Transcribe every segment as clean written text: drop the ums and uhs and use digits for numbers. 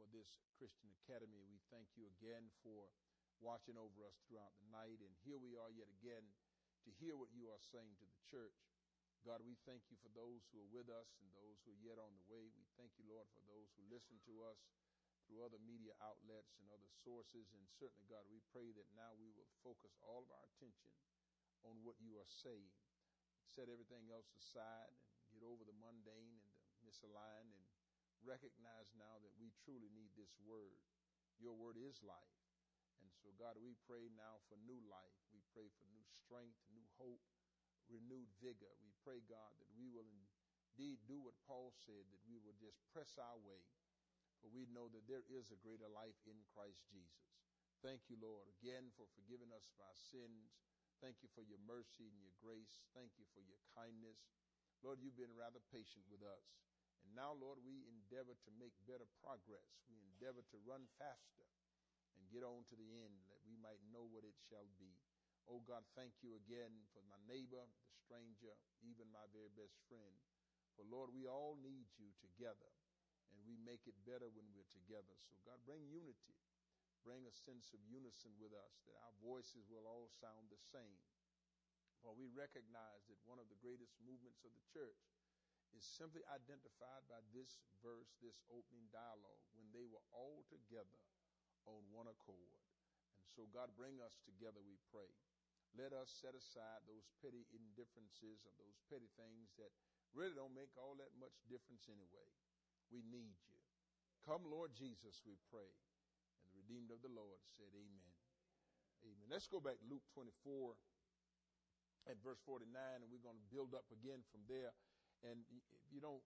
this Christian Academy. We thank you again for watching over us throughout the night. And here we are yet again to hear what you are saying to the church. God, we thank you for those who are with us and those who are yet on the way. We thank you, Lord, for those who listen to us through other media outlets and other sources. And certainly, God, we pray that now we will focus all of our attention on what you are saying. Set everything else aside and get over the mundane and the misaligned and recognize now that we truly need this word. Your word is life. And so, God, we pray now for new life. We pray for new strength, new hope, renewed vigor. We pray, God, that we will indeed do what Paul said, that we will just press our way, for we know that there is a greater life in Christ Jesus. Thank you, Lord, again for forgiving us of our sins. Thank you for your mercy and your grace. Thank you for your kindness. Lord, you've been rather patient with us. And now, Lord, we endeavor to make better progress. We endeavor to run faster and get on to the end, that we might know what it shall be. Oh, God, thank you again for my neighbor, the stranger, even my very best friend. For, Lord, we all need you together, and we make it better when we're together. So, God, bring unity. Bring a sense of unison with us, that our voices will all sound the same. For we recognize that one of the greatest movements of the church is simply identified by this verse, this opening dialogue, when they were all together on one accord. And so, God, bring us together, we pray. Let us set aside those petty indifferences or those petty things that really don't make all that much difference anyway. We need you. Come, Lord Jesus, we pray. And the redeemed of the Lord said, amen. Amen. Let's go back to Luke 24 at verse 49, and we're going to build up again from there. And if you don't,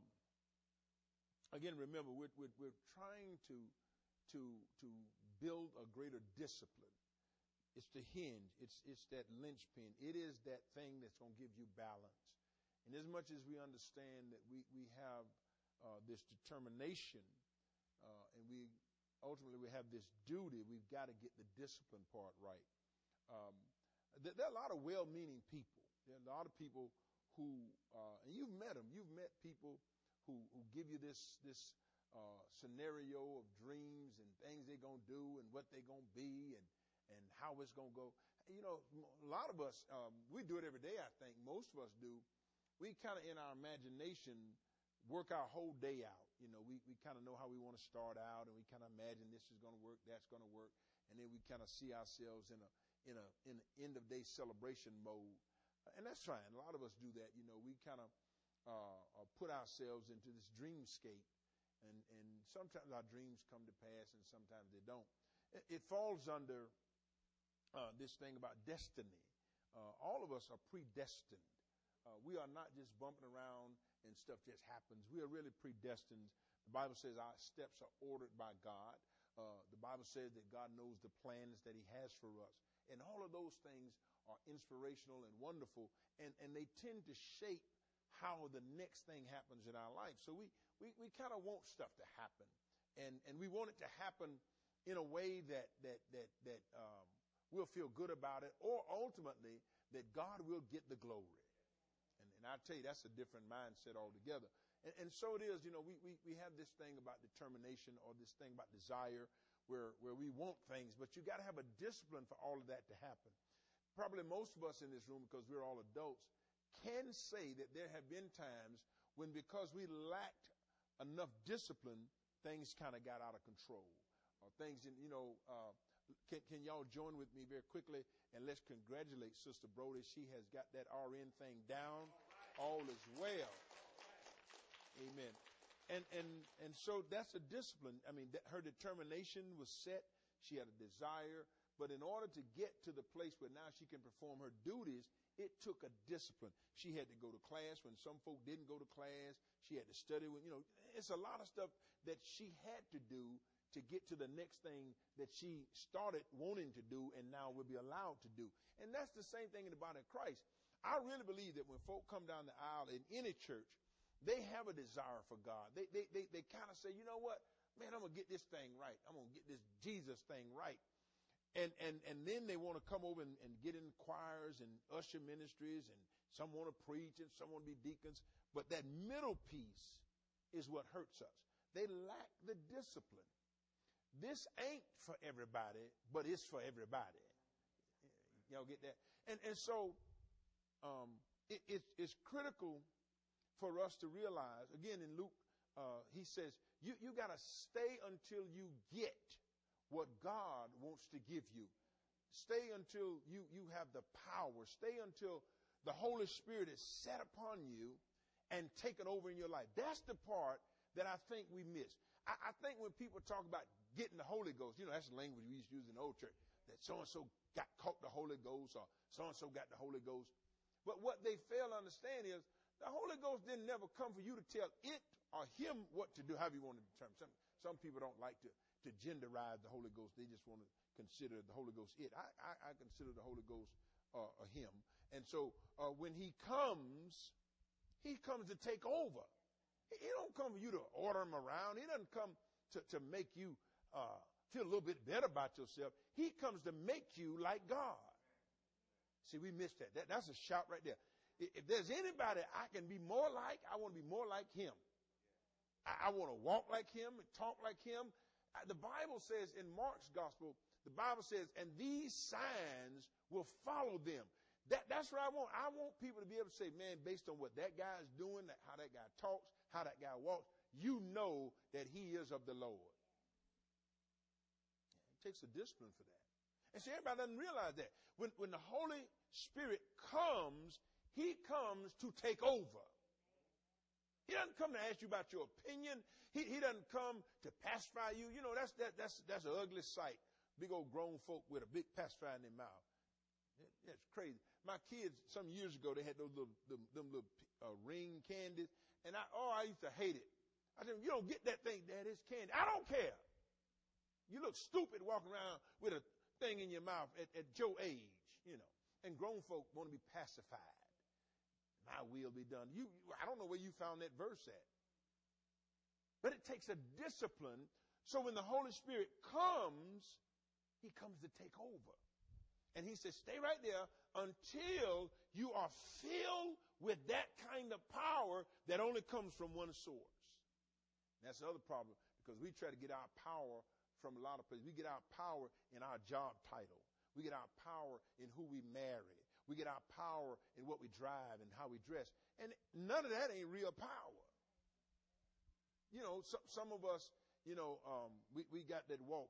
again, remember, we're trying to build a greater discipline. It's the hinge. It's that linchpin. It is that thing that's going to give you balance. And as much as we understand that we have this determination, and we have this duty, we've got to get the discipline part right. There are a lot of well-meaning people. There are a lot of people who, and you've met them. You've met people who give you this scenario of dreams and things they're going to do and what they're going to be and how it's going to go. You know, a lot of us, we do it every day, I think. Most of us do. We kind of, in our imagination, work our whole day out. You know, we kind of know how we want to start out, and we kind of imagine this is going to work, that's going to work. And then we kind of see ourselves in an end of day celebration mode. And that's fine. A lot of us do that. You know, we kind of put ourselves into this dreamscape. And sometimes our dreams come to pass and sometimes they don't. It falls under this thing about destiny. All of us are predestined. We are not just bumping around and stuff just happens. We are really predestined. The Bible says our steps are ordered by God. The Bible says that God knows the plans that he has for us. And all of those things are inspirational and wonderful. And they tend to shape how the next thing happens in our life. So we kind of want stuff to happen. And we want it to happen in a way that we'll feel good about it, or ultimately that God will get the glory. And I tell you, that's a different mindset altogether. And so it is, you know, we have this thing about determination, or this thing about desire where we want things, but you got to have a discipline for all of that to happen. Probably most of us in this room, because we're all adults, can say that there have been times when, because we lacked enough discipline, things kind of got out of control. Or things, you know, can y'all join with me very quickly, and let's congratulate Sister Brody. She has got that RN thing down. All is well. Amen. And so that's a discipline. I mean, her determination was set. She had a desire. But in order to get to the place where now she can perform her duties, it took a discipline. She had to go to class when some folk didn't go to class. She had to study when, you know, it's a lot of stuff that she had to do to get to the next thing that she started wanting to do and now will be allowed to do. And that's the same thing in the body of Christ. I really believe that when folk come down the aisle in any church, they have a desire for God. They kind of say, you know what, man, I'm going to get this thing right. I'm going to get this Jesus thing right. And then they want to come over and get in choirs and usher ministries, and some want to preach and some want to be deacons. But that middle piece is what hurts us. They lack the discipline. This ain't for everybody, but it's for everybody. Y'all get that? And so it's critical for us to realize, again in Luke, he says, you got to stay until you get what God wants to give you. Stay until you have the power. Stay until the Holy Spirit is set upon you and taken over in your life. That's the part that I think we miss. I think when people talk about getting the Holy Ghost, that's the language we used to use in the old church, that so-and-so caught the Holy Ghost or so-and-so got the Holy Ghost. But what they fail to understand is the Holy Ghost didn't never come for you to tell it or him what to do, however you want to determine. Some people don't like to genderize the Holy Ghost. They just want to consider the Holy Ghost it. I consider the Holy Ghost a him. And so when he comes to take over. He don't come for you to order him around. He doesn't come to make you feel a little bit better about yourself. He comes to make you like God. See, we missed that. That's a shout right there. If there's anybody I can be more like, I want to be more like him. I want to walk like him and talk like him. The Bible says in Mark's gospel, the Bible says, and these signs will follow them. That's what I want. I want people to be able to say, man, based on what that guy is doing, how that guy talks, how that guy walks, you know that he is of the Lord. It takes a discipline for that. And see, everybody doesn't realize that. When the Holy Spirit comes, he comes to take over. He doesn't come to ask you about your opinion. He doesn't come to pacify you. That's an ugly sight. Big old grown folk with a big pacifier in their mouth. It's crazy. My kids, some years ago, they had those little ring candies. And I used to hate it. I said, you don't get that thing, Dad. It's candy. I don't care. You look stupid walking around with a thing in your mouth at your age, And grown folk want to be pacified. My will be done. I don't know where you found that verse at. But it takes a discipline. So when the Holy Spirit comes, he comes to take over. And he says, stay right there until you are filled with that kind of power that only comes from one source. And that's the other problem, because we try to get our power from a lot of places. We get our power in our job title. We get our power in who we marry. We get our power in what we drive and how we dress. And none of that ain't real power. Some of us, we got that walk.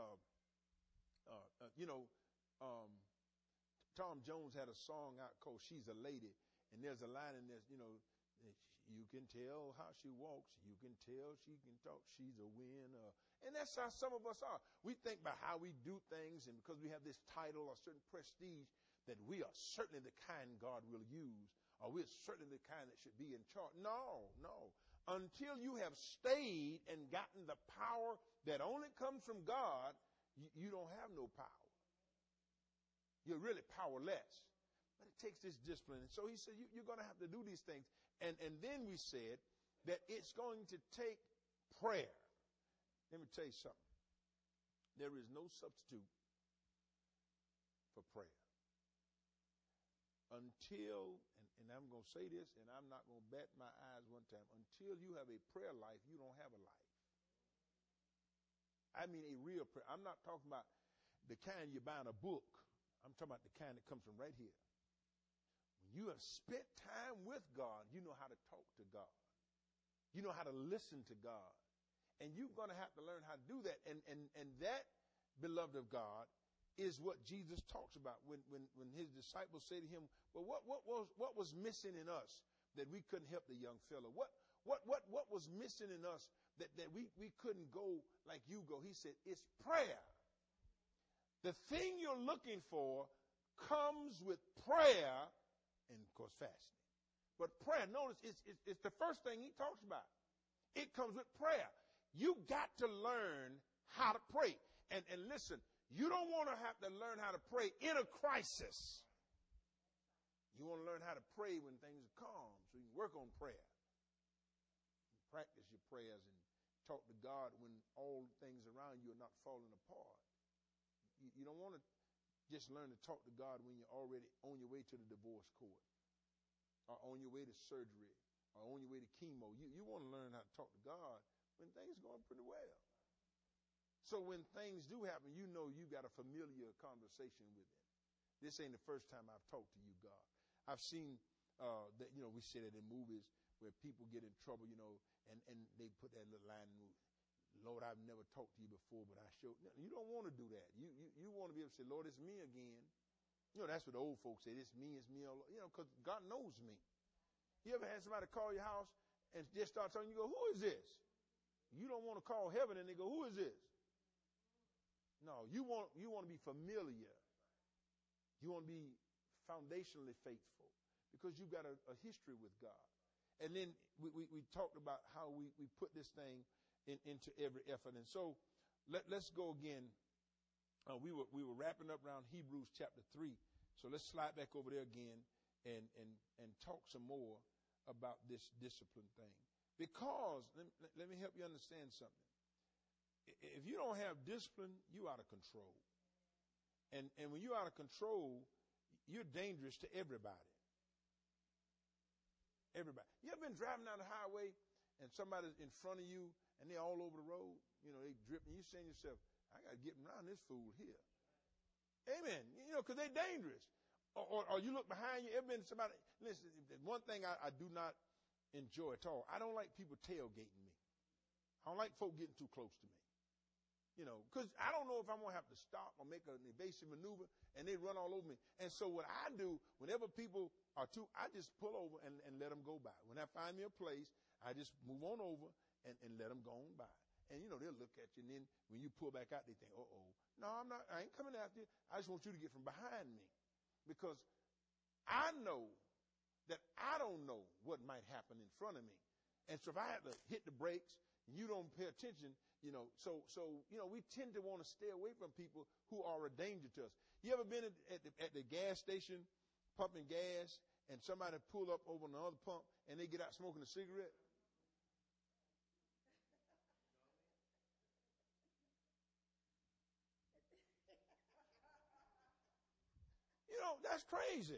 Tom Jones had a song out called She's a Lady. And there's a line in there, you can tell how she walks. You can tell she can talk. She's a winner. And that's how some of us are. We think about how we do things, and because we have this title or certain prestige, that we are certainly the kind God will use, or we're certainly the kind that should be in charge. No. Until you have stayed and gotten the power that only comes from God, you don't have no power. You're really powerless. But it takes this discipline. And so he said, you're going to have to do these things. And then we said that it's going to take prayer. Let me tell you something. There is no substitute for prayer. Until, and I'm going to say this, and I'm not going to bat my eyes one time, until you have a prayer life, you don't have a life. I mean a real prayer. I'm not talking about the kind you buy in a book. I'm talking about the kind that comes from right here. When you have spent time with God, you know how to talk to God. You know how to listen to God. And you're going to have to learn how to do that. And that, beloved of God, is what Jesus talks about when his disciples say to him, well, what was missing in us that we couldn't help the young fellow? What was missing in us that we couldn't go like you go? He said, it's prayer. The thing you're looking for comes with prayer and, of course, fasting. But prayer, notice, it's the first thing he talks about. It comes with prayer. You got to learn how to pray. And listen, you don't want to have to learn how to pray in a crisis. You want to learn how to pray when things are calm, so you can work on prayer. You practice your prayers and talk to God when all things around you are not falling apart. You don't want to just learn to talk to God when you're already on your way to the divorce court, or on your way to surgery, or on your way to chemo. You want to learn how to talk to God when things are going pretty well. So when things do happen, you know you got a familiar conversation with him. This ain't the first time I've talked to you, God. I've seen that, we say that in movies where people get in trouble, and they put that little line in the movie. Lord, I've never talked to you before, but I showed. You don't want to do that. You want to be able to say, Lord, it's me again. That's what the old folks say. It's me, because God knows me. You ever had somebody call your house and just start talking, you go, who is this? You don't want to call heaven and they go, who is this? No, you want to be familiar. You want to be foundationally faithful because you've got a history with God. And then we talked about how we put this thing into every effort. And so let's go again. We were wrapping up around Hebrews chapter 3. So let's slide back over there again and talk some more about this discipline thing. Because let me help you understand something. If you don't have discipline, you're out of control. And when you're out of control, you're dangerous to everybody. Everybody. You ever been driving down the highway and somebody's in front of you and they're all over the road? They dripping. You saying to yourself, I got to get around this fool here. Amen. Because they're dangerous. Or you look behind you. Ever been somebody? Listen, one thing I do not enjoy at all. I don't like people tailgating me. I don't like folk getting too close to me. Because I don't know if I'm going to have to stop or make an evasive maneuver and they run all over me. And so what I do, whenever people are I just pull over and let them go by. When I find me a place, I just move on over and let them go on by. And, they'll look at you. And then when you pull back out, they think, uh-oh. No, I ain't coming after you. I just want you to get from behind me. Because I know that I don't know what might happen in front of me. And so if I have to hit the brakes and you don't pay attention, so we tend to want to stay away from people who are a danger to us. You ever been at the gas station pumping gas and somebody pull up over on the other pump and they get out smoking a cigarette? That's crazy.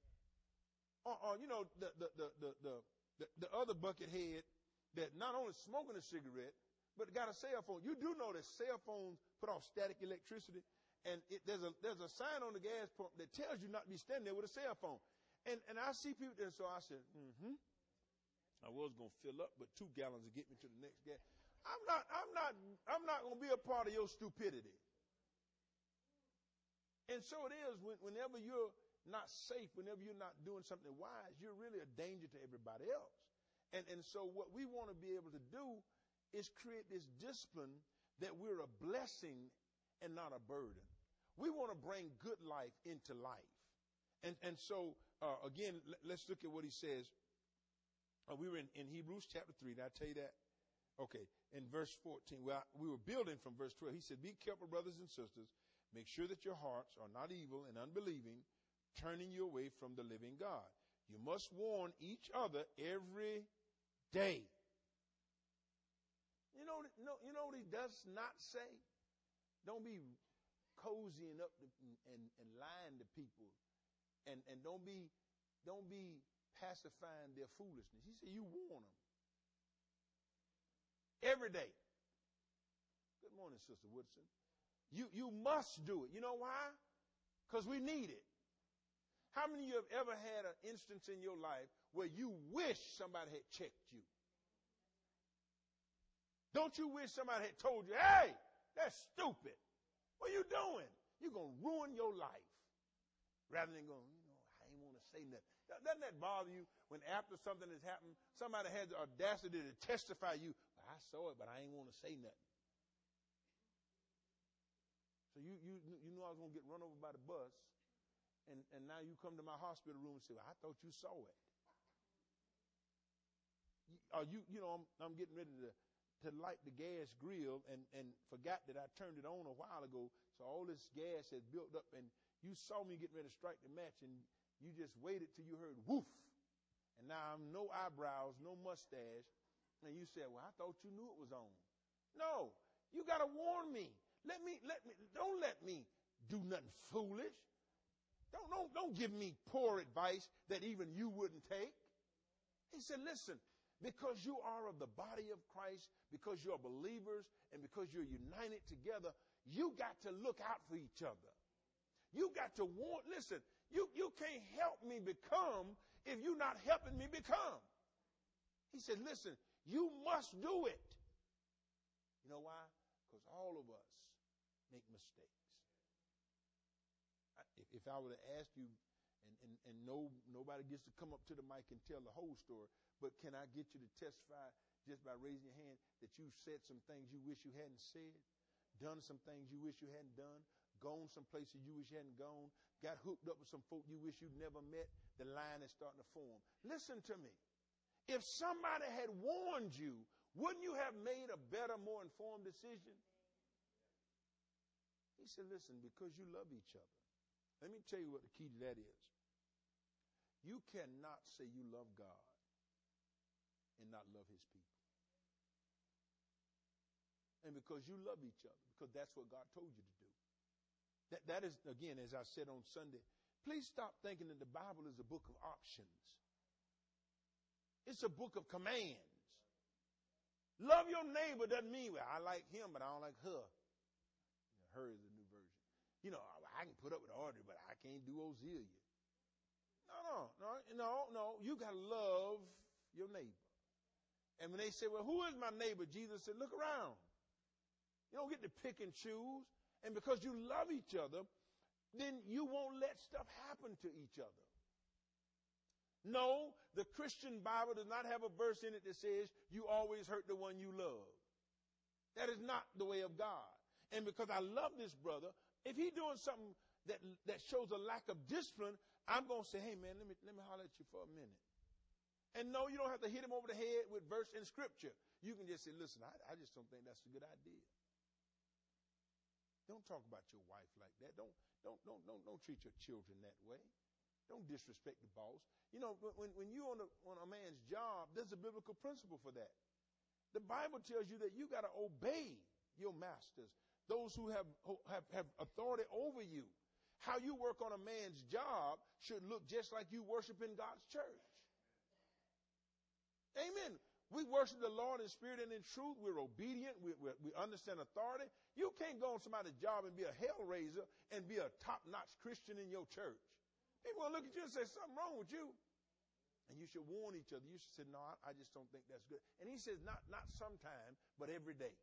The other buckethead that not only smoking a cigarette, but got a cell phone. You do know that cell phones put off static electricity, and there's a sign on the gas pump that tells you not to be standing there with a cell phone. And I see people there, so I said, I was gonna fill up, but 2 gallons will get me to the next gas. I'm not gonna be a part of your stupidity. And so it is whenever you're not safe, whenever you're not doing something wise, you're really a danger to everybody else. And so what we want to be able to do is create this discipline that we're a blessing and not a burden. We want to bring good life into life. And so, again, let's look at what he says. We were in Hebrews chapter 3. Did I tell you that? Okay. In verse 14, well, we were building from verse 12. He said, be careful, brothers and sisters. Make sure that your hearts are not evil and unbelieving, turning you away from the living God. You must warn each other every day. You know what he does not say? Don't be cozying up and lying to people. And don't be pacifying their foolishness. He said you warn them. Every day. Good morning, Sister Woodson. You must do it. You know why? Because we need it. How many of you have ever had an instance in your life where you wish somebody had checked you? Don't you wish somebody had told you, hey, that's stupid. What are you doing? You're going to ruin your life. Rather than going, I ain't want to say nothing. Doesn't that bother you when after something has happened, somebody has the audacity to testify you, well, I saw it, but I ain't want to say nothing. So you knew I was going to get run over by the bus, and now you come to my hospital room and say, well, I thought you saw it. I'm getting ready to light the gas grill and forgot that I turned it on a while ago. So all this gas has built up, and you saw me getting ready to strike the match, and you just waited till you heard woof. And now I'm no eyebrows, no mustache. And you said, well, I thought you knew it was on. No, you got to warn me. Don't let me do nothing foolish. Don't give me poor advice that even you wouldn't take. He said, listen, Because you are of the body of Christ, because you're believers, and because you're united together, you got to look out for each other. You got to want, listen, you can't help me become if you're not helping me become. He said, listen, you must do it. You know why? Because all of us make mistakes. If I were to ask you, and nobody gets to come up to the mic and tell the whole story, but can I get you to testify just by raising your hand that you said some things you wish you hadn't said, done some things you wish you hadn't done, gone some places you wish you hadn't gone, got hooked up with some folk you wish you'd never met? The line is starting to form. Listen to me. If somebody had warned you, wouldn't you have made a better, more informed decision? He said, listen, because you love each other. Let me tell you what the key to that is. You cannot say you love God and not love his people. And because you love each other, because that's what God told you to do. That is, again, as I said on Sunday, please stop thinking that the Bible is a book of options. It's a book of commands. Love your neighbor doesn't mean, well, I like him, but I don't like her. Her is a new version. You know, I can put up with Audrey, but I can't do Ozelia. No. You got to love your neighbor. And when they say, well, who is my neighbor? Jesus said, look around. You don't get to pick and choose. And because you love each other, then you won't let stuff happen to each other. No, the Christian Bible does not have a verse in it that says you always hurt the one you love. That is not the way of God. And because I love this brother, if he's doing something that shows a lack of discipline, I'm going to say, hey, man, let me holler at you for a minute. And no, you don't have to hit him over the head with verse in Scripture. You can just say, listen, I just don't think that's a good idea. Don't talk about your wife like that. Don't treat your children that way. Don't disrespect the boss. You know, when you're on a man's job, there's a biblical principle for that. The Bible tells you that you got to obey your masters, those who have authority over you. How you work on a man's job should look just like you worship in God's church. Amen. We worship the Lord in spirit and in truth. We're obedient. We understand authority. You can't go on somebody's job and be a hellraiser and be a top-notch Christian in your church. People will look at you and say, something wrong with you. And you should warn each other. You should say, no, I just don't think that's good. And he says, not sometime, but every day.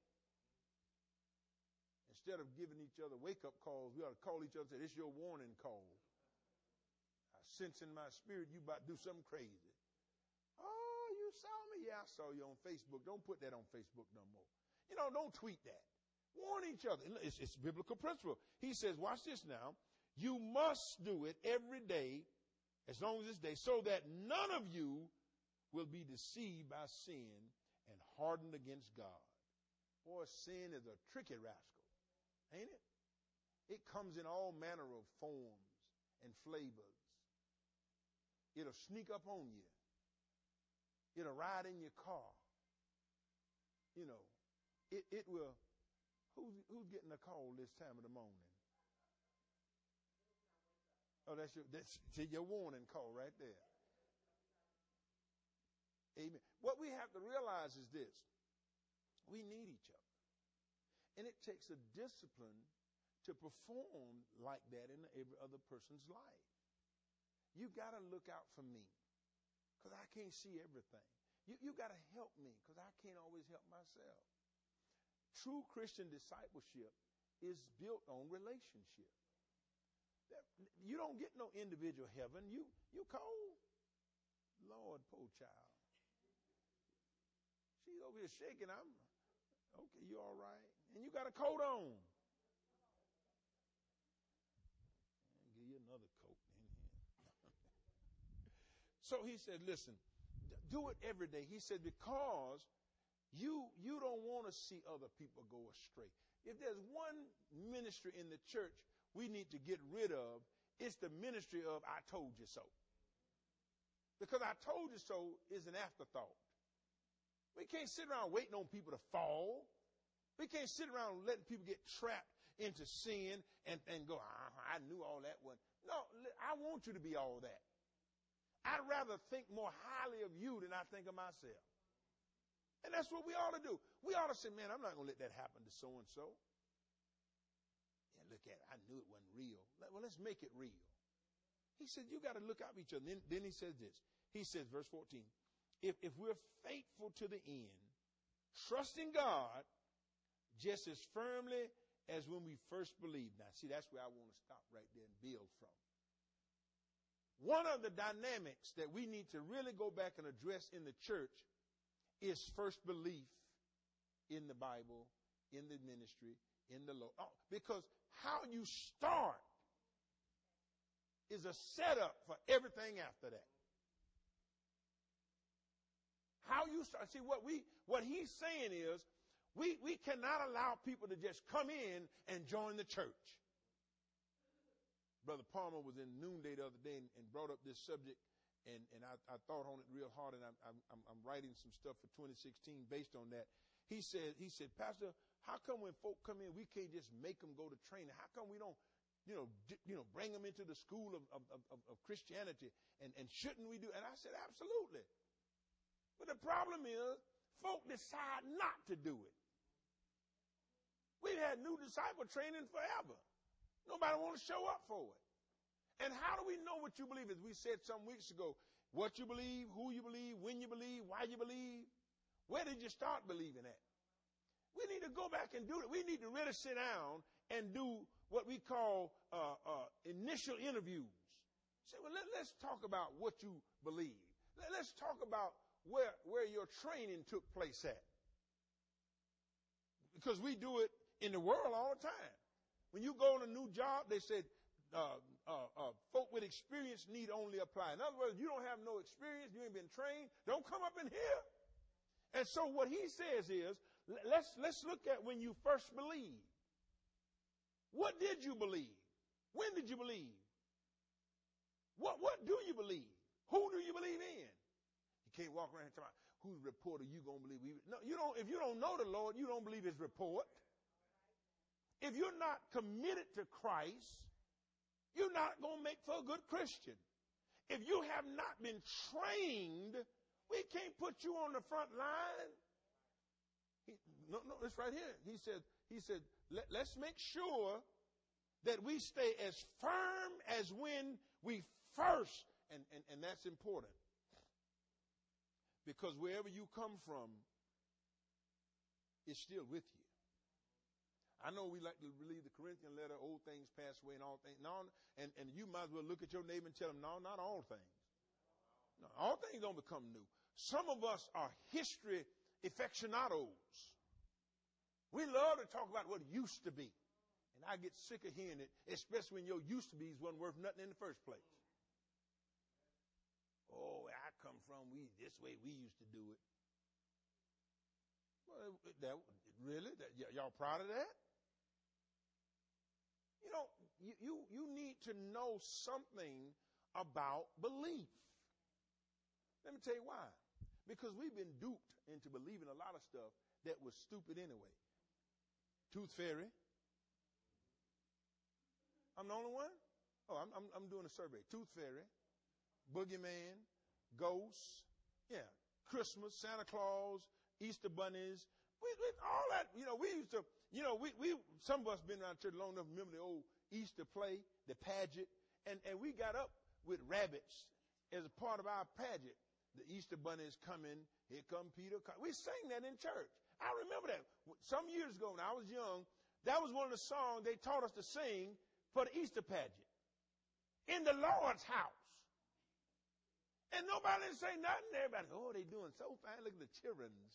Instead of giving each other wake-up calls, we ought to call each other and say, this is your warning call. I sense in my spirit you about to do something crazy. Oh, you saw me? Yeah, I saw you on Facebook. Don't put that on Facebook no more. You know, don't tweet that. Warn each other. It's biblical principle. He says, watch this now. You must do it every day, as long as it's day, so that none of you will be deceived by sin and hardened against God. Boy, sin is a tricky rascal, ain't it? It comes in all manner of forms and flavors. It'll sneak up on you. It'll ride in your car. You know, it will. Who's getting a call this time of the morning? Oh, that's your warning call right there. Amen. What we have to realize is this. We need each other. And it takes a discipline to perform like that in every other person's life. You got to look out for me because I can't see everything. You got to help me because I can't always help myself. True Christian discipleship is built on relationship. You don't get no individual heaven. You cold. Lord, poor child. She's over here shaking. I'm okay. You all right? And you got a coat on. I'll give you another coat in here. So he said, listen, do it every day. He said, because you don't want to see other people go astray. If there's one ministry in the church we need to get rid of, it's the ministry of I told you so. Because I told you so is an afterthought. We can't sit around waiting on people to fall. We can't sit around letting people get trapped into sin and go, I knew all that one. No, I want you to be all that. I'd rather think more highly of you than I think of myself. And that's what we ought to do. We ought to say, man, I'm not going to let that happen to so-and-so. Yeah, look at it. I knew it wasn't real. Well, let's make it real. He said, you got to look out for each other. Then he says this. He says, verse 14, if we're faithful to the end, trusting God just as firmly as when we first believed. Now, see, that's where I want to stop right there and build from. One of the dynamics that we need to really go back and address in the church is first belief in the Bible, in the ministry, in the Lord. Because how you start is a setup for everything after that. How you start. See, what he's saying is we cannot allow people to just come in and join the church. Brother Palmer was in Noonday the other day and brought up this subject, and I thought on it real hard, and I'm writing some stuff for 2016 based on that. He said, Pastor, how come when folk come in, we can't just make them go to training? How come we don't, bring them into the school of Christianity? And shouldn't we do? And I said, absolutely. But the problem is, folk decide not to do it. We've had new disciple training forever. Nobody wants to show up for it. And how do we know what you believe? As we said some weeks ago, what you believe, who you believe, when you believe, why you believe. Where did you start believing at? We need to go back and do it. We need to really sit down and do what we call initial interviews. Say, well, let's talk about what you believe. Let's talk about where your training took place at. Because we do it in the world all the time. When you go on a new job, they said folk with experience need only apply. In other words, you don't have no experience, you ain't been trained, don't come up in here. And so what he says is, let's look at when you first believed. What did you believe? When did you believe? What do you believe? Who do you believe in? You can't walk around and talk about whose report are you going to believe? No, you don't. If you don't know the Lord, you don't believe his report. If you're not committed to Christ, you're not going to make for a good Christian. If you have not been trained, we can't put you on the front line. No, it's right here. He said, let's make sure that we stay as firm as when we first, and that's important. Because wherever you come from, it's still with you. I know we like to believe the Corinthian letter, old things pass away and all things. No, and you might as well look at your neighbor and tell them, no, not all things. No, all things don't become new. Some of us are history aficionados. We love to talk about what used to be. And I get sick of hearing it, especially when your used to be's wasn't worth nothing in the first place. Oh, where I come from, this way we used to do it. Well, really? Y'all proud of that? You know, you need to know something about belief. Let me tell you why. Because we've been duped into believing a lot of stuff that was stupid anyway. Tooth fairy. I'm the only one? Oh, I'm doing a survey. Tooth fairy, boogeyman, ghosts, yeah, Christmas, Santa Claus, Easter bunnies, all that. We used to, we some of us been around church long enough to remember the old Easter play, the pageant, and we got up with rabbits as a part of our pageant. The Easter bunny is coming. Here come Peter. We sang that in church. I remember that. Some years ago when I was young, that was one of the songs they taught us to sing for the Easter pageant. In the Lord's house. And nobody didn't say nothing. Everybody, oh, they doing so fine. Look at the children's.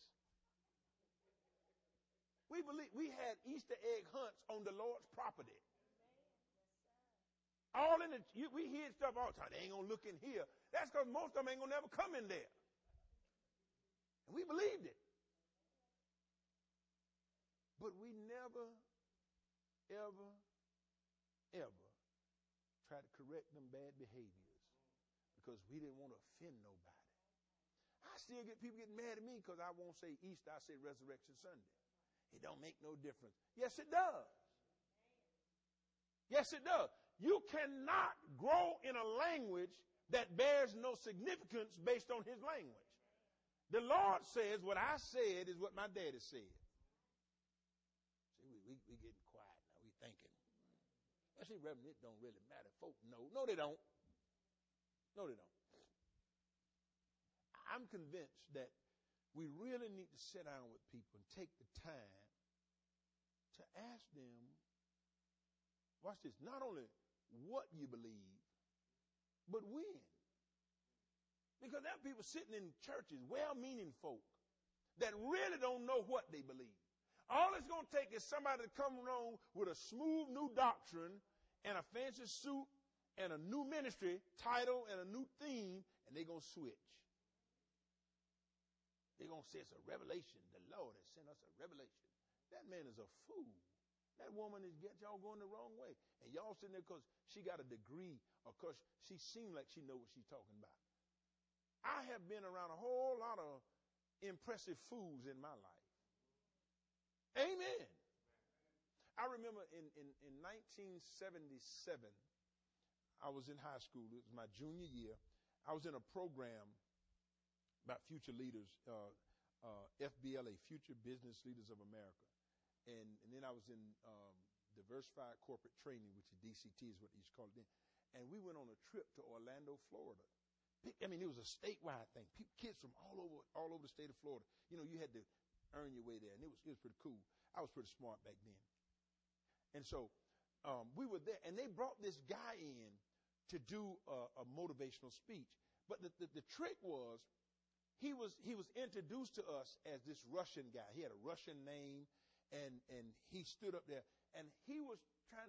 We had Easter egg hunts on the Lord's property. All in we hear stuff all the time. They ain't going to look in here. That's because most of them ain't going to never come in there. And we believed it. But we never, ever, ever tried to correct them bad behaviors because we didn't want to offend nobody. I still get people getting mad at me because I won't say Easter, I say Resurrection Sunday. It don't make no difference. Yes, it does. Yes, it does. You cannot grow in a language that bears no significance based on his language. The Lord says what I said is what my daddy said. See, we getting quiet now. We thinking. I see, Reverend, it don't really matter. Folk know. No, they don't. No, they don't. I'm convinced that we really need to sit down with people and take the time to ask them, watch this, not only what you believe, but when. Because there are people sitting in churches, well-meaning folk, that really don't know what they believe. All it's going to take is somebody to come along with a smooth new doctrine and a fancy suit and a new ministry title and a new theme, and they're going to switch. They're going to say it's a revelation. The Lord has sent us a revelation. That man is a fool. That woman is y'all going the wrong way. And y'all sitting there because she got a degree or because she seemed like she knows what she's talking about. I have been around a whole lot of impressive fools in my life. Amen. I remember in 1977, I was in high school. It was my junior year. I was in a program about future leaders, FBLA, Future Business Leaders of America. And then I was in Diversified Corporate Training, which is DCT is what you call it then. And we went on a trip to Orlando, Florida. I mean, it was a statewide thing. Kids from all over the state of Florida. You know, you had to earn your way there, and it was pretty cool. I was pretty smart back then. And so we were there, and they brought this guy in to do a motivational speech. But the trick was, he was introduced to us as this Russian guy. He had a Russian name, and he stood up there, and he was trying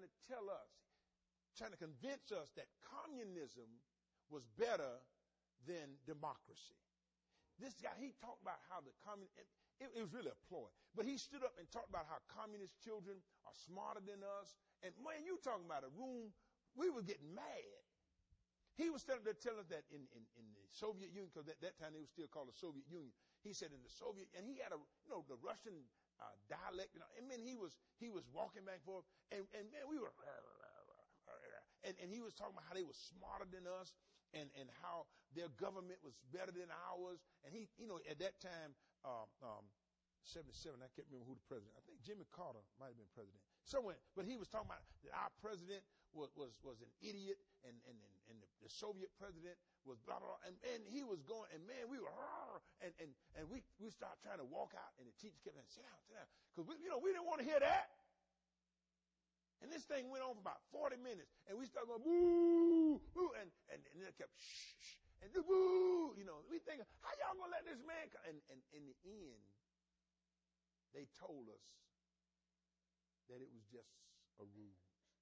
to convince us that communism was better than democracy. This guy, he talked about how the it was really a ploy, but he stood up and talked about how communist children are smarter than us. And man, you talking about a room, we were getting mad. He was telling us that in the Soviet Union, because at that time they were still called the Soviet Union. He said in the Soviet, and he had the Russian dialect, and then he was walking back and forth, and man, we were, and he was talking about how they were smarter than us, and how their government was better than ours. And he, at that time, 77, I can't remember who the president. I think Jimmy Carter might have been president. Somewhere, but he was talking about that our president was an idiot, and the Soviet president was blah blah, and he was going, and man, we were, and we started trying to walk out, and the teacher kept saying, sit down, because we didn't want to hear that. And this thing went on for about 40 minutes, and we started going boo, boo, and then it kept shh, and boo, we thinking, how y'all gonna let this man come? And in the end, they told us that it was just a ruse.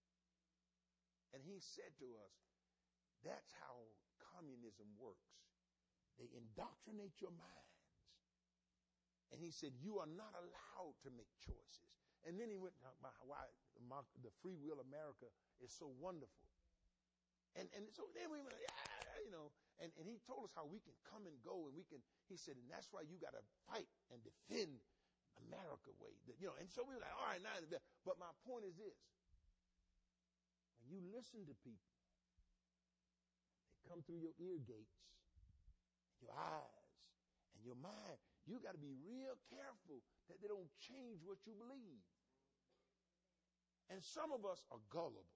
And he said to us, that's how communism works. They indoctrinate your minds. And he said, you are not allowed to make choices. And then he went about why the free will America is so wonderful. And so then we went, and he told us how we can come and go, and he said, and that's why you got to fight and defend America way. And so we were like, all right, now, but my point is this. When you listen to people, they come through your ear gates, your eyes, and your mind. You got to be real careful that they don't change what you believe. And some of us are gullible.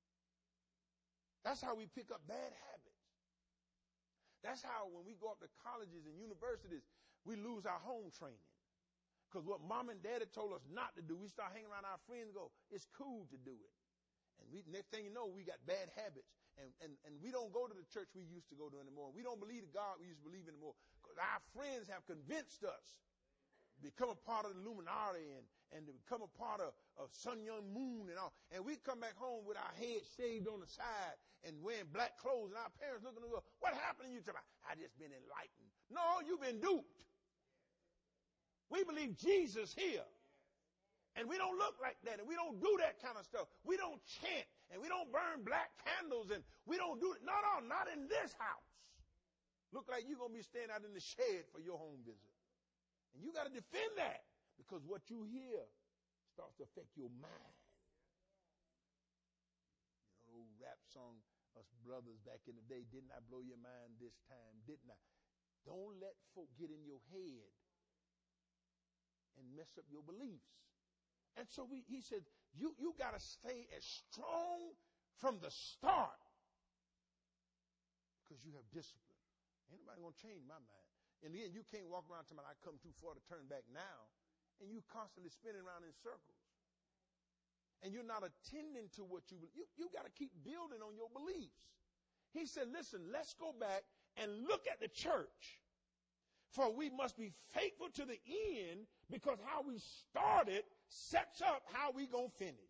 That's how we pick up bad habits. That's how when we go up to colleges and universities, we lose our home training. Because what mom and daddy told us not to do, we start hanging around our friends and go, it's cool to do it. And next thing you know, we got bad habits. And we don't go to the church we used to go to anymore. We don't believe the God we used to believe in anymore. Because our friends have convinced us to become a part of the Illuminati and to become a part of Sun Myung Moon and all. And we come back home with our heads shaved on the side and wearing black clothes. And our parents looking at us, what happened to you tonight? I just been enlightened. No, you've been duped. We believe Jesus here. And we don't look like that, and we don't do that kind of stuff. We don't chant, and we don't burn black candles, and we don't do it. No, not in this house. Look like you're going to be standing out in the shed for your home visit. And you got to defend that, because what you hear starts to affect your mind. The old rap song, us brothers back in the day, didn't I blow your mind this time, didn't I? Don't let folk get in your head and mess up your beliefs. And so he said, you got to stay as strong from the start because you have discipline. Ain't nobody going to change my mind. In the end, you can't walk around telling me I come too far to turn back now. And you constantly spinning around in circles. And you're not attending to what you believe. You got to keep building on your beliefs. He said, listen, let's go back and look at the church. For we must be faithful to the end because how we started sets up how we going to finish.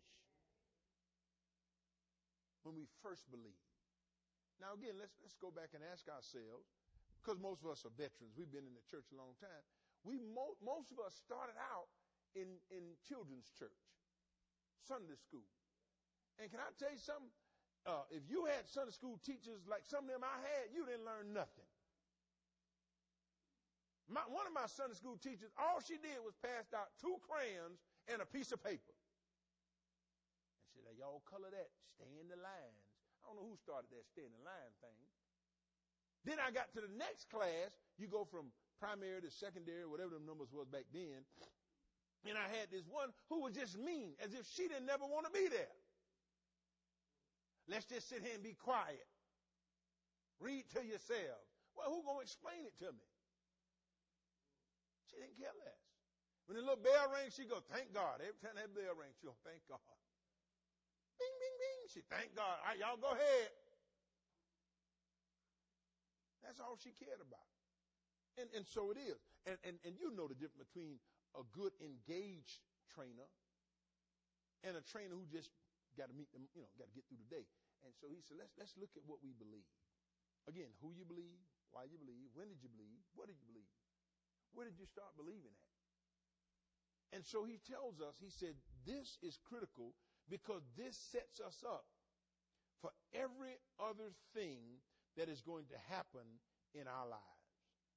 When we first believe. Now again, let's go back and ask ourselves, because most of us are veterans. We've been in the church a long time. Most of us started out in children's church, Sunday school. And can I tell you something? If you had Sunday school teachers like some of them I had, you didn't learn nothing. One of my Sunday school teachers, all she did was pass out 2 crayons and a piece of paper. And she said, y'all color that, stay in the lines. I don't know who started that stay in the line thing. Then I got to the next class. You go from primary to secondary, whatever the numbers was back then. And I had this one who was just mean, as if she didn't never want to be there. Let's just sit here and be quiet. Read to yourself. Well, who's going to explain it to me? She didn't care less. When the little bell rang, she go, thank God. Every time that bell rang, she go, thank God. Bing, bing, bing. She thank God. All right, y'all go ahead. That's all she cared about. And so it is. And you know the difference between a good engaged trainer and a trainer who just got to meet them, got to get through the day. And so he said, let's look at what we believe. Again, who you believe, why you believe, when did you believe, what did you believe? Where did you start believing at? And so he tells us, he said, this is critical because this sets us up for every other thing that is going to happen in our lives.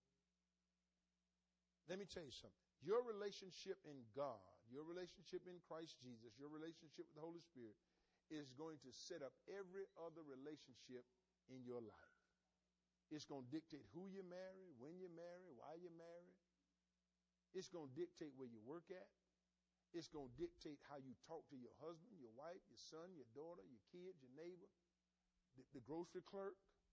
Let me tell you something. Your relationship in God, your relationship in Christ Jesus, your relationship with the Holy Spirit is going to set up every other relationship in your life. It's going to dictate who you marry, when you marry, why you marry. It's going to dictate where you work at. It's going to dictate how you talk to your husband, your wife, your son, your daughter, your kids, your neighbor, the grocery clerk,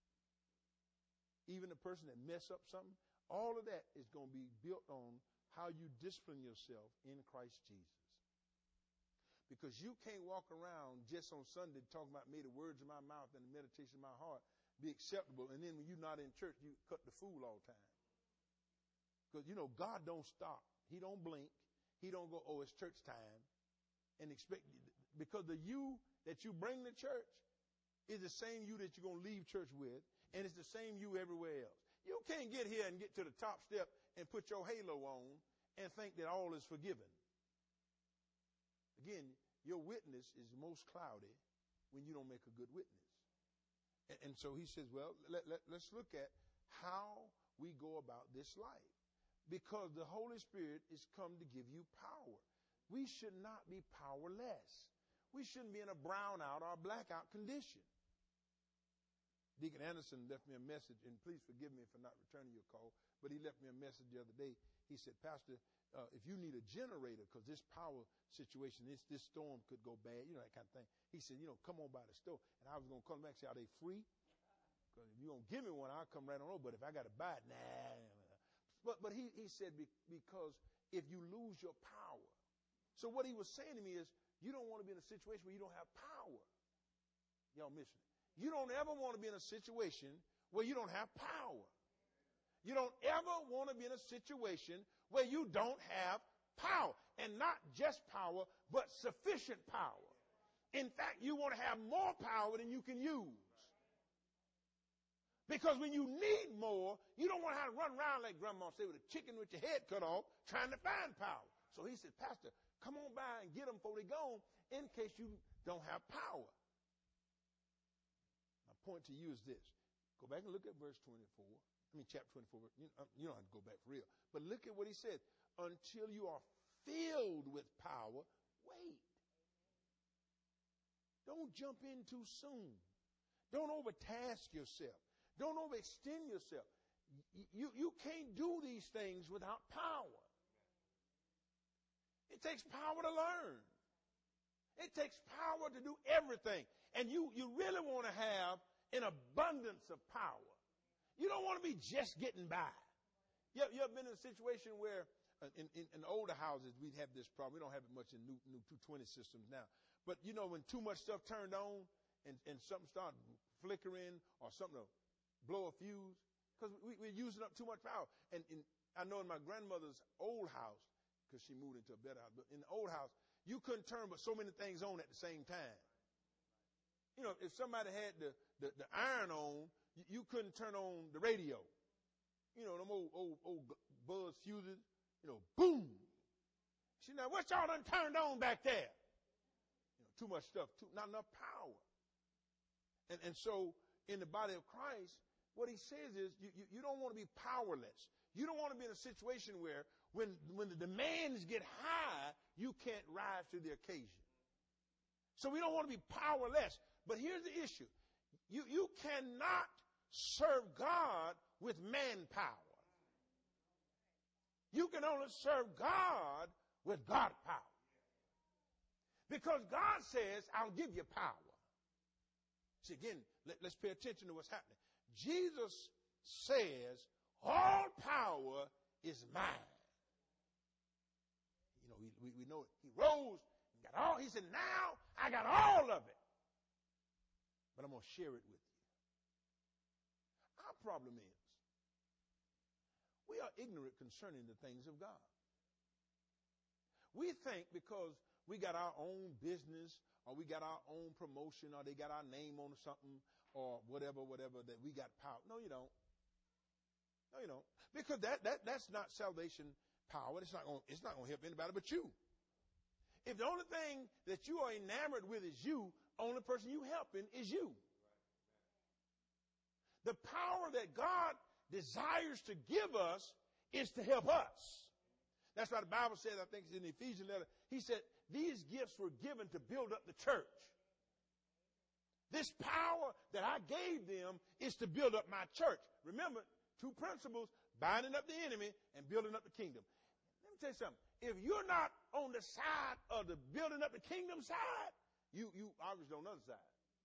even the person that mess up something. All of that is going to be built on how you discipline yourself in Christ Jesus. Because you can't walk around just on Sunday talking about may the words of my mouth and the meditation of my heart be acceptable. And then when you're not in church, you cut the fool all the time. Because, God don't stop. He don't blink. He don't go, oh, it's church time. And expect, because the you that you bring to church is the same you that you're going to leave church with. And it's the same you everywhere else. You can't get here and get to the top step and put your halo on and think that all is forgiven. Again, your witness is most cloudy when you don't make a good witness. And so he says, well, let's look at how we go about this life. Because the Holy Spirit is come to give you power. We should not be powerless. We shouldn't be in a brownout or a blackout condition. Deacon Anderson left me a message, and please forgive me for not returning your call, but he left me a message the other day. He said, Pastor, if you need a generator, because this power situation, this storm could go bad, that kind of thing. He said, come on by the store. And I was going to call him back and say, are they free? Because if you don't give me one, I'll come right on over. But if I got to buy it, nah. But he said, because if you lose your power. So what he was saying to me is, you don't want to be in a situation where you don't have power. Y'all missing it. You don't ever want to be in a situation where you don't have power. You don't ever want to be in a situation where you don't have power. And not just power, but sufficient power. In fact, you want to have more power than you can use. Because when you need more, you don't want to have to run around like Grandma said with a chicken with your head cut off trying to find power. So he said, Pastor, come on by and get them before they gone in case you don't have power. My point to you is this. Go back and look at verse 24. Chapter 24. You don't have to go back for real. But look at what he said. Until you are filled with power, wait. Don't jump in too soon. Don't overtask yourself. Don't overextend yourself. You can't do these things without power. It takes power to learn. It takes power to do everything. And you really want to have an abundance of power. You don't want to be just getting by. You ever been in a situation where in older houses we'd have this problem. We don't have it much in new 220 systems now. But you know when too much stuff turned on and something started flickering or something to blow a fuse, because we're using up too much power. And I know in my grandmother's old house, because she moved into a better house, but in the old house, you couldn't turn but so many things on at the same time. You know, if somebody had the iron on, you couldn't turn on the radio. You know, them old buzz fuses, you know, boom. See, now what y'all done turned on back there? You know, too much stuff, not enough power. And so in the body of Christ, what he says is you don't want to be powerless. You don't want to be in a situation where when the demands get high, you can't rise to the occasion. So we don't want to be powerless. But here's the issue. You cannot serve God with manpower. You can only serve God with God power. Because God says, I'll give you power. See, again, let's pay attention to what's happening. Jesus says, all power is mine. You know, we know it. He rose and got all. He said, now I got all of it. But I'm going to share it with you. Our problem is, we are ignorant concerning the things of God. We think because we got our own business or we got our own promotion or they got our name on something or whatever, that we got power. No, you don't. No, you don't. Because that's not salvation power. It's not going to help anybody but you. If the only thing that you are enamored with is you, only person you helping is you. The power that God desires to give us is to help us. That's why the Bible says, I think it's in the Ephesians letter, he said, these gifts were given to build up the church. This power that I gave them is to build up my church. Remember, two principles, binding up the enemy and building up the kingdom. Let me tell you something. If you're not on the side of the building up the kingdom side, you obviously on the other side.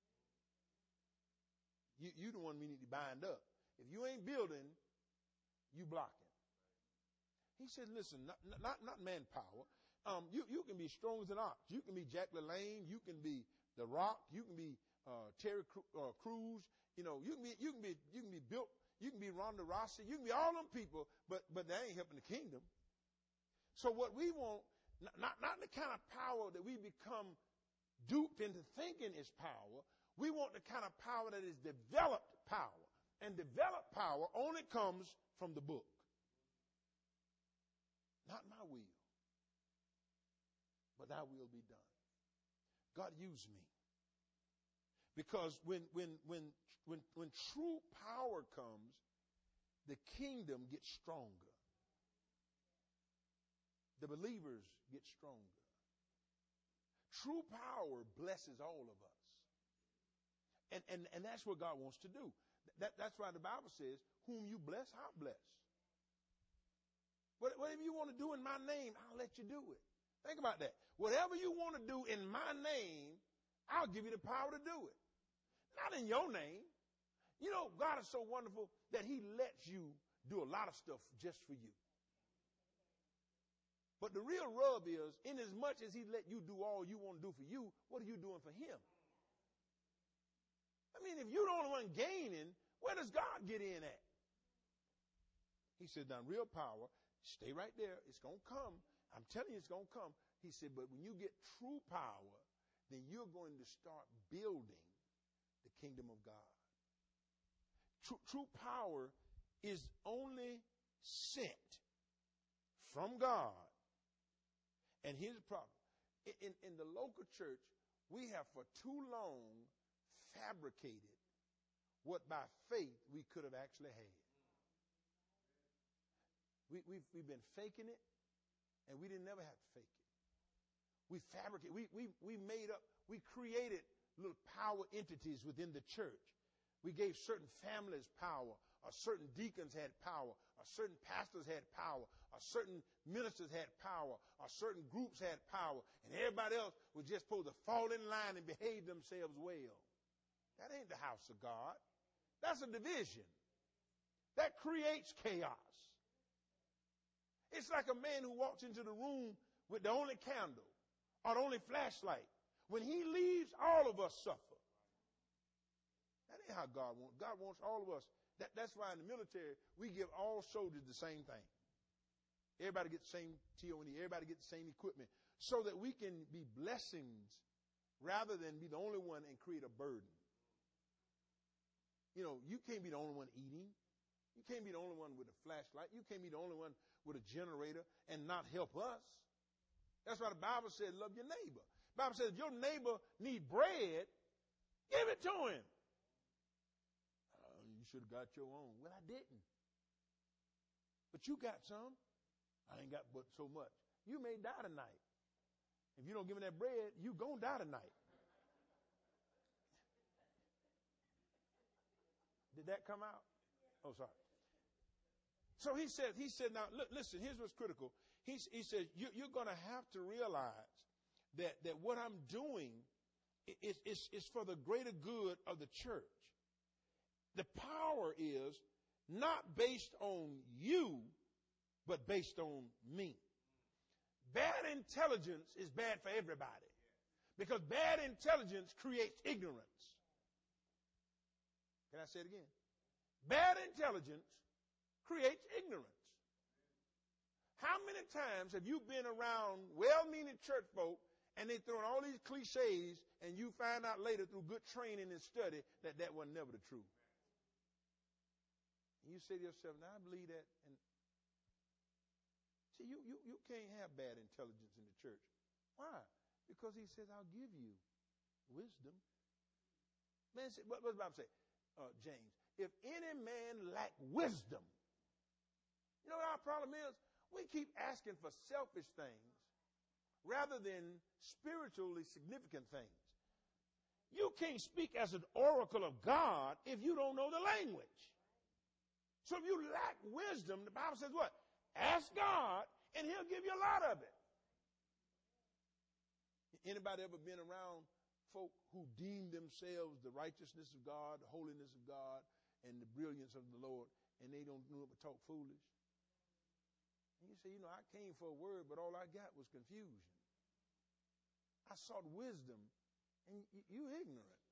You the one we need to bind up. If you ain't building, you blocking. He said, listen, not manpower. You can be strong as an ox. You can be Jack LaLanne. You can be The Rock. You can be Terry Crews. You know, you can be built. You can be Ronda Rousey. You can be all them people, but that ain't helping the kingdom. So what we want, not the kind of power that we become duped into thinking is power. We want the kind of power that is developed power. And developed power only comes from the book. Not my will, but thy will be done. God, use me. Because when true power comes, the kingdom gets stronger. The believers get stronger. True power blesses all of us. And that's what God wants to do. That's why the Bible says, whom you bless, I'll bless. Whatever you want to do in my name, I'll let you do it. Think about that. Whatever you want to do in my name, I'll give you the power to do it. Not in your name. You know, God is so wonderful that he lets you do a lot of stuff just for you. But the real rub is, in as much as he let you do all you want to do for you, what are you doing for him? I mean, if you're the only one gaining, where does God get in at? He said, now real power, stay right there. It's going to come. I'm telling you, it's going to come. He said, but when you get true power, then you're going to start building the kingdom of God. True power is only sent from God. And here's the problem. In the local church, we have for too long fabricated what by faith we could have actually had. We've been faking it, and we didn't never have to fake it. We fabricated, we made up, we created little power entities within the church. We gave certain families power, or certain deacons had power, or certain pastors had power, or certain ministers had power, or certain groups had power, and everybody else was just supposed to fall in line and behave themselves well. That ain't the house of God. That's a division. That creates chaos. It's like a man who walks into the room with the only candle or the only flashlight. When he leaves, all of us suffer. That ain't how God wants. God wants all of us. That's why in the military, we give all soldiers the same thing. Everybody gets the same TONE. Everybody gets the same equipment so that we can be blessings rather than be the only one and create a burden. You know, you can't be the only one eating. You can't be the only one with a flashlight. You can't be the only one with a generator and not help us. That's why the Bible said, love your neighbor. The Bible says, if your neighbor need bread, give it to him. You should have got your own. Well, I didn't. But you got some. I ain't got but so much. You may die tonight. If you don't give me that bread, you gonna die tonight. Did that come out? Oh, sorry. So he said, now, look, listen, here's what's critical. He said, you're going to have to realize that what I'm doing is for the greater good of the church. The power is not based on you, but based on me. Bad intelligence is bad for everybody because bad intelligence creates ignorance. Can I say it again? Bad intelligence creates ignorance. How many times have you been around well-meaning church folk and they throw in all these cliches and you find out later through good training and study that that was never the truth? And you say to yourself, now I believe that. And see, you can't have bad intelligence in the church. Why? Because he says, I'll give you wisdom. Man, what does the Bible say? James, if any man lack wisdom, you know what our problem is? We keep asking for selfish things rather than spiritually significant things. You can't speak as an oracle of God if you don't know the language. So if you lack wisdom, the Bible says what? Ask God and he'll give you a lot of it. Anybody ever been around folk who deem themselves the righteousness of God, the holiness of God, and the brilliance of the Lord, and they don't know but talk foolish? And you say, I came for a word, but all I got was confusion. I sought wisdom, and you ignorant.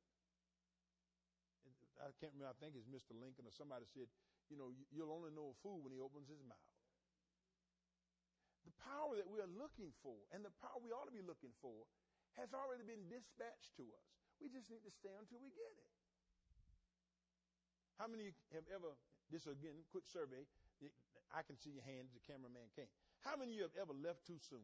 I can't remember, I think it's Mr. Lincoln or somebody said, you'll only know a fool when he opens his mouth. The power that we are looking for, and the power we ought to be looking for, has already been dispatched to us. We just need to stay until we get it. How many have ever, this again, quick survey, I can see your hands, the cameraman can't. How many of you have ever left too soon?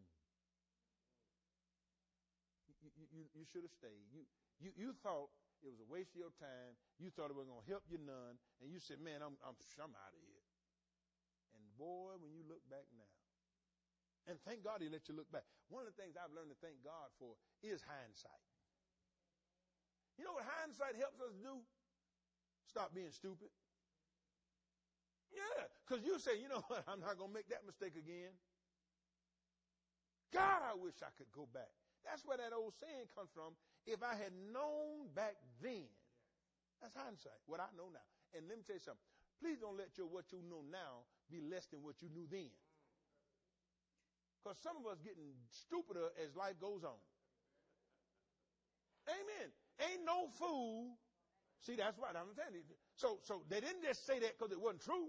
You should have stayed. You thought it was a waste of your time. You thought it was going to help you none. And you said, man, I'm out of here. And boy, when you look back now, and thank God he let you look back. One of the things I've learned to thank God for is hindsight. You know what hindsight helps us do? Stop being stupid. Yeah, because you say, you know what, I'm not going to make that mistake again. God, I wish I could go back. That's where that old saying comes from. If I had known back then, that's hindsight, what I know now. And let me tell you something. Please don't let what you know now be less than what you knew then. Because some of us getting stupider as life goes on. Amen. Ain't no fool. See, that's what I'm telling you. So they didn't just say that because it wasn't true.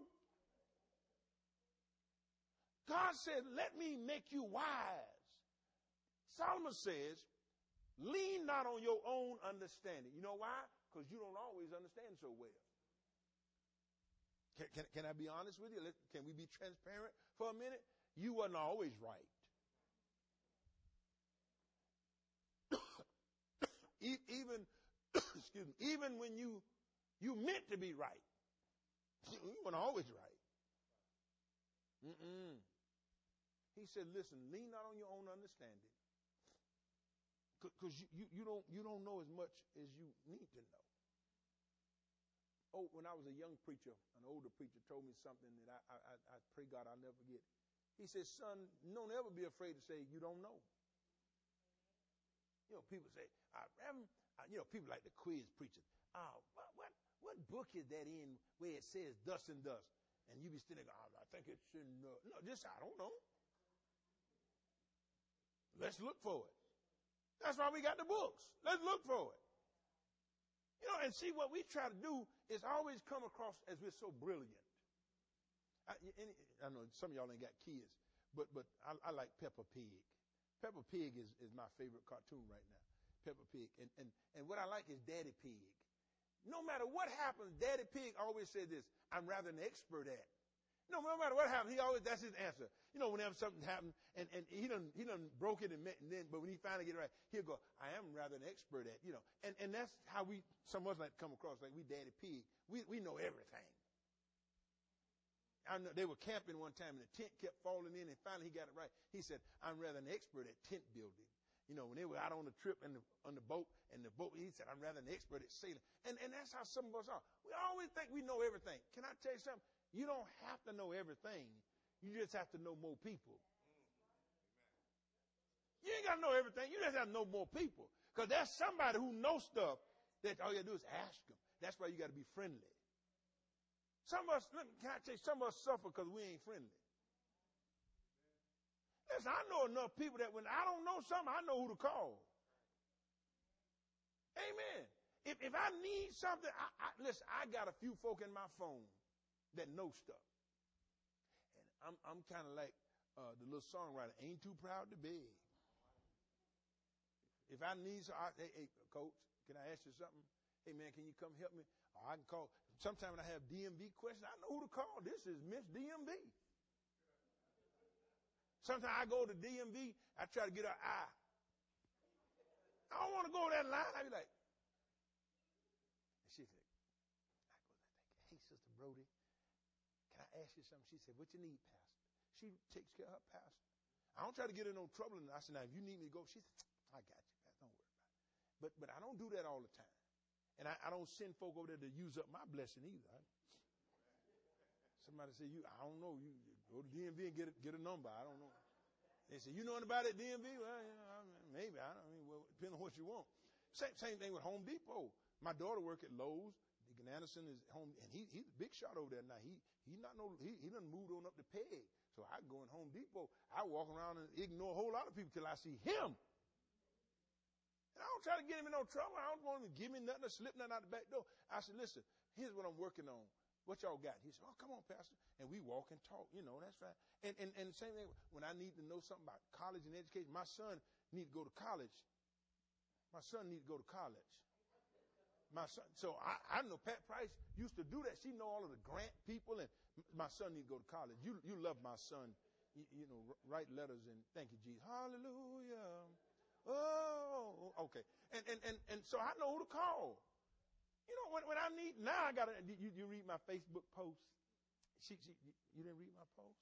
God said, let me make you wise. Solomon says, lean not on your own understanding. You know why? Because you don't always understand so well. Can I be honest with you? Can we be transparent for a minute? You wasn't always right. Even when you meant to be right, you weren't always right. He said, listen, lean not on your own understanding. Because you don't know as much as you need to know. when I was a young preacher, an older preacher told me something that I pray God I'll never forget. He said, son, don't ever be afraid to say you don't know. People say, people like the quiz preachers. What book is that in where it says thus and thus? And you be standing there, I think it's in, no, just, I don't know. Let's look for it. That's why we got the books. Let's look for it. And see, what we try to do is always come across as we're so brilliant. I know some of y'all ain't got kids, but I like Peppa Pig. Peppa Pig is my favorite cartoon right now. Peppa Pig. And what I like is Daddy Pig. No matter what happens, Daddy Pig always says this, I'm rather an expert at. No matter what happens, that's his answer. Whenever something happens and he done broke it but when he finally get it right, he'll go, I am rather an expert at, and that's how some of us like to come across, like we Daddy Pig. We know everything. I know they were camping one time and the tent kept falling in and finally he got it right. He said, I'm rather an expert at tent building. When they were out on the trip on the boat, he said, I'm rather an expert at sailing. And that's how some of us are. We always think we know everything. Can I tell you something? You don't have to know everything. You just have to know more people. You ain't got to know everything. You just have to know more people. Because there's somebody who knows stuff that all you got to do is ask them. That's why you got to be friendly. Some of us, can I tell you, some of us suffer because we ain't friendly. Listen, I know enough people that when I don't know something, I know who to call. Amen. If I need something, listen, I got a few folk in my phone that know stuff. And I'm kind of like the little songwriter, ain't too proud to beg. If I need something, hey, coach, can I ask you something? Hey, man, can you come help me? Or I can call. Sometimes when I have DMV questions, I know who to call. This is Miss DMV. Sometimes I go to DMV, I try to get her eye. I don't want to go that line. I be like, and she said, I go there, hey, Sister Brody, can I ask you something? She said, what you need, Pastor? She takes care of her pastor. I don't try to get her no trouble. And I said, now, if you need me to go, she said, I got you, Pastor. Don't worry about it. But I don't do that all the time. And I don't send folk over there to use up my blessing either. Somebody say, I don't know. You go to DMV and get a number. I don't know. They say, you know anything about it, DMV? Well, maybe. I don't mean, well, depending on what you want. Same thing with Home Depot. My daughter work at Lowe's. Deacon Anderson is home, and he's a big shot over there now. He done moved on up the peg. So I go in Home Depot. I walk around and ignore a whole lot of people till I see him. And I don't try to get him in no trouble. I don't want him to give me nothing or slip nothing out the back door. I said, listen, here's what I'm working on. What y'all got? He said, oh, come on, Pastor. And we walk and talk. That's fine. And same thing, when I need to know something about college and education, my son need to go to college. My son, so I know Pat Price used to do that. She know all of the grant people, and my son need to go to college. You love my son. Write letters and thank you, Jesus. Hallelujah. Oh, okay. And so I know who to call. When I need, now I got to, you read my Facebook post? You didn't read my post?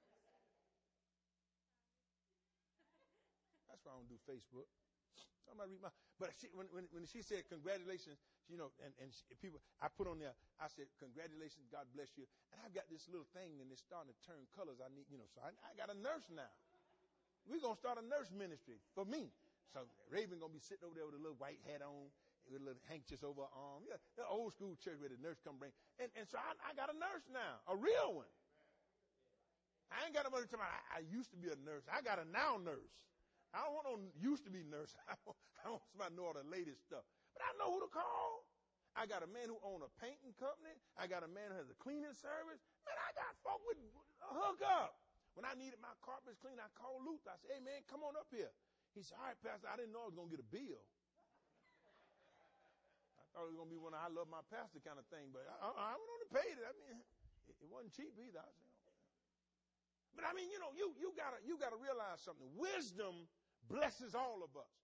That's why I don't do Facebook. Somebody read my, but when she said congratulations, and people, I put on there, I said, congratulations, God bless you. And I've got this little thing and it's starting to turn colors. I need, so I got a nurse now. We're going to start a nurse ministry for me. So Raven going to be sitting over there with a little white hat on, with a little handkerchief over her arm. Yeah, the old school church where the nurse come bring. And so I got a nurse now, a real one. I ain't got nobody talking about, I used to be a nurse. I got a now nurse. I don't want no used to be nurse. I want somebody to know all the latest stuff. But I know who to call. I got a man who owns a painting company. I got a man who has a cleaning service. Man, I got folk with a hook up. When I needed my carpets cleaned, I called Luther. I said, hey, man, come on up here. He said, all right, Pastor, I didn't know I was going to get a bill. I thought it was going to be one of I love my pastor kind of thing, but I went on and paid it. I mean, it wasn't cheap either. I said, okay. But I mean, you gotta realize something. Wisdom blesses all of us.